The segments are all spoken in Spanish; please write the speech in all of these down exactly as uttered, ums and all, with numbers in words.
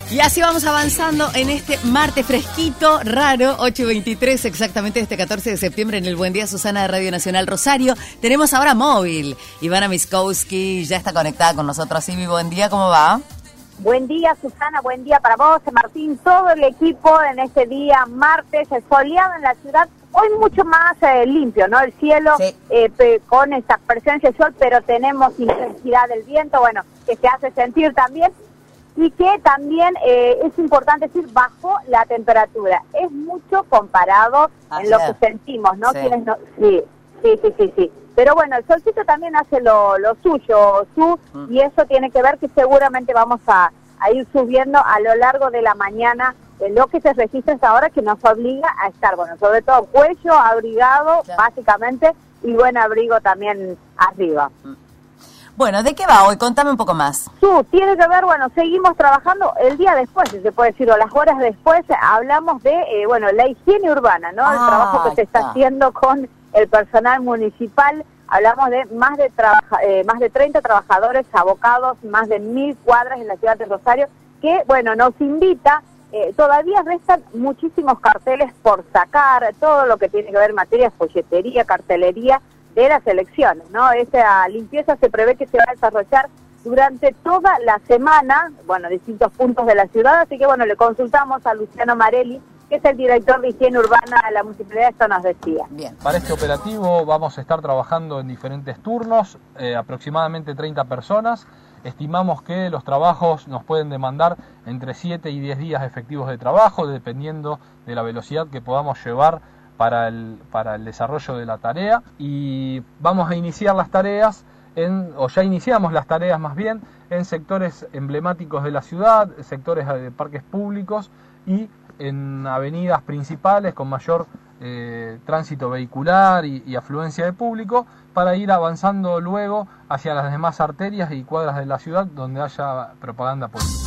Y así vamos avanzando en este martes fresquito, raro, ocho y veintitrés exactamente este catorce de septiembre en el Buen Día Susana de Radio Nacional Rosario. Tenemos ahora móvil. Ivana Miskowski ya está conectada con nosotros. Ivy, buen día, ¿cómo va? Buen día, Susana, buen día para vos, Martín, todo el equipo en este día martes, soleado en la ciudad. Hoy mucho más eh, limpio, ¿no? El cielo sí. eh, con esta presencia de sol, pero tenemos intensidad del viento, bueno, que se hace sentir también. Y que también eh, es importante decir, bajó la temperatura. Es mucho comparado Ayer. en lo que sentimos, ¿no? Sí. Quienes no sí, sí, sí, sí, sí. Pero bueno, el solcito también hace lo, lo suyo, su, mm. y eso tiene que ver que seguramente vamos a, a ir subiendo a lo largo de la mañana en lo que se registra hasta ahora, que nos obliga a estar, bueno, sobre todo cuello abrigado, claro. básicamente, y buen abrigo también arriba. Mm. Bueno, ¿de qué va hoy? Contame un poco más. Tú, tiene que ver, bueno, seguimos trabajando el día después, si se puede decir, o las horas después, hablamos de, eh, bueno, la higiene urbana, ¿no? Ah, el trabajo que se está, está haciendo con el personal municipal. Hablamos de más de trabaja, eh, más de treinta trabajadores abocados, más de mil cuadras en la ciudad de Rosario, que, bueno, nos invita, eh, todavía restan muchísimos carteles por sacar, todo lo que tiene que ver en materia de folletería, cartelería, de las elecciones, ¿no? Esa limpieza se prevé que se va a desarrollar durante toda la semana, bueno, distintos puntos de la ciudad, así que bueno, le consultamos a Luciano Marelli, que es el director de higiene urbana de la municipalidad, esto nos decía. Bien. Para este operativo vamos a estar trabajando en diferentes turnos, eh, aproximadamente treinta personas. Estimamos que los trabajos nos pueden demandar entre siete y diez días efectivos de trabajo, dependiendo de la velocidad que podamos llevar para el, para el desarrollo de la tarea, y vamos a iniciar las tareas, en, o ya iniciamos las tareas más bien, en sectores emblemáticos de la ciudad, sectores de parques públicos y en avenidas principales con mayor eh, tránsito vehicular y, y afluencia de público, para ir avanzando luego hacia las demás arterias y cuadras de la ciudad donde haya propaganda política.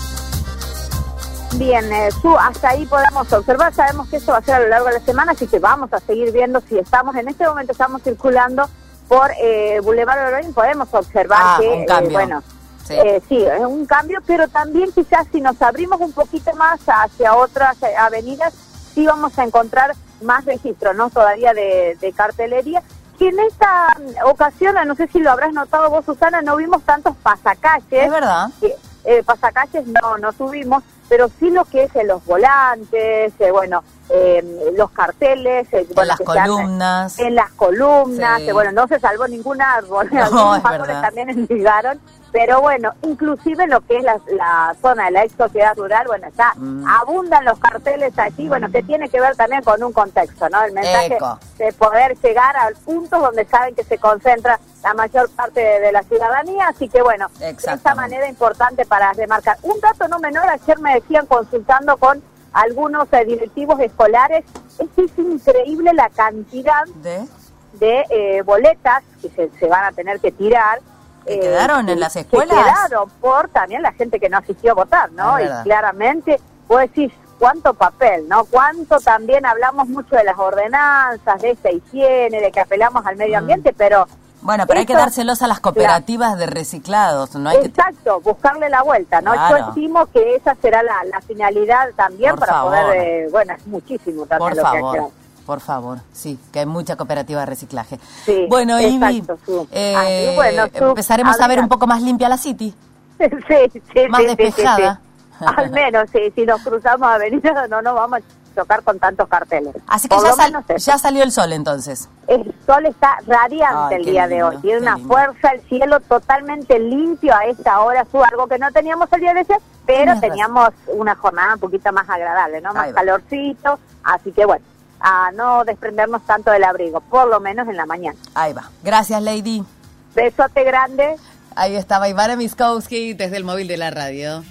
Bien, eh, Su, hasta ahí podemos observar, sabemos que esto va a ser a lo largo de la semana, así que vamos a seguir viendo si estamos, en este momento estamos circulando por eh, Boulevard Oroño, podemos observar ah, que, un cambio. Eh, bueno, sí. Eh, sí, es un cambio, pero también quizás si nos abrimos un poquito más hacia otras eh, avenidas, sí vamos a encontrar más registro, ¿no? Todavía de, de cartelería, que en esta ocasión, no sé si lo habrás notado vos, Susana, no vimos tantos pasacalles. Es verdad. Que, eh, pasacalles no, no subimos, pero sí lo que es en los volantes, eh, bueno, eh, los carteles, eh, en bueno, las columnas, en las columnas, sí. eh, bueno, no se salvó ningún árbol, no, algunos árboles también enligaron, pero bueno, inclusive lo que es la, la zona de la ex sociedad rural, bueno, ya mm. abundan los carteles allí, bueno, que tiene que ver también con un contexto, ¿no? El mensaje Eco. de poder llegar al punto donde saben que se concentra la mayor parte de, de la ciudadanía, así que bueno, de esta manera importante para remarcar. Un dato no menor, ayer me decían consultando con algunos eh, directivos escolares, es que es increíble la cantidad de, de eh, boletas que se, se van a tener que tirar. ¿Que eh, quedaron en las escuelas? Que quedaron por también la gente que no asistió a votar, ¿no? Y claramente, vos decís, cuánto papel, ¿no? Cuánto también hablamos mucho de las ordenanzas, de esta higiene, de que apelamos al medio ambiente, mm. pero... Bueno, pero eso, hay que dárselos a las cooperativas claro. de reciclados. No hay Exacto, que... buscarle la vuelta, ¿no? Claro. Yo estimo que esa será la, la finalidad también por para favor. poder, eh, bueno, es muchísimo también por lo favor. que hay. Por favor, sí, que hay mucha cooperativa de reciclaje. Sí, bueno, Ivy, eh, ah, bueno, empezaremos a ver un poco más limpia la City. Sí, sí, más sí, despejada. Sí, sí. Al menos, sí, si nos cruzamos avenida no nos vamos a chocar con tantos carteles. Así que ya, sal, ya salió el sol entonces. El sol está radiante. Ay, el día lindo, de hoy. Tiene una lindo. fuerza, el cielo totalmente limpio a esta hora, su algo que no teníamos el día de ayer, pero Tienes teníamos razón. una jornada un poquito más agradable, ¿no? Más calorcito, así que bueno, a no desprendernos tanto del abrigo, por lo menos en la mañana. Ahí va. Gracias, Lady. Besote grande. Ahí estaba Ivana Miskowski desde el móvil de la radio.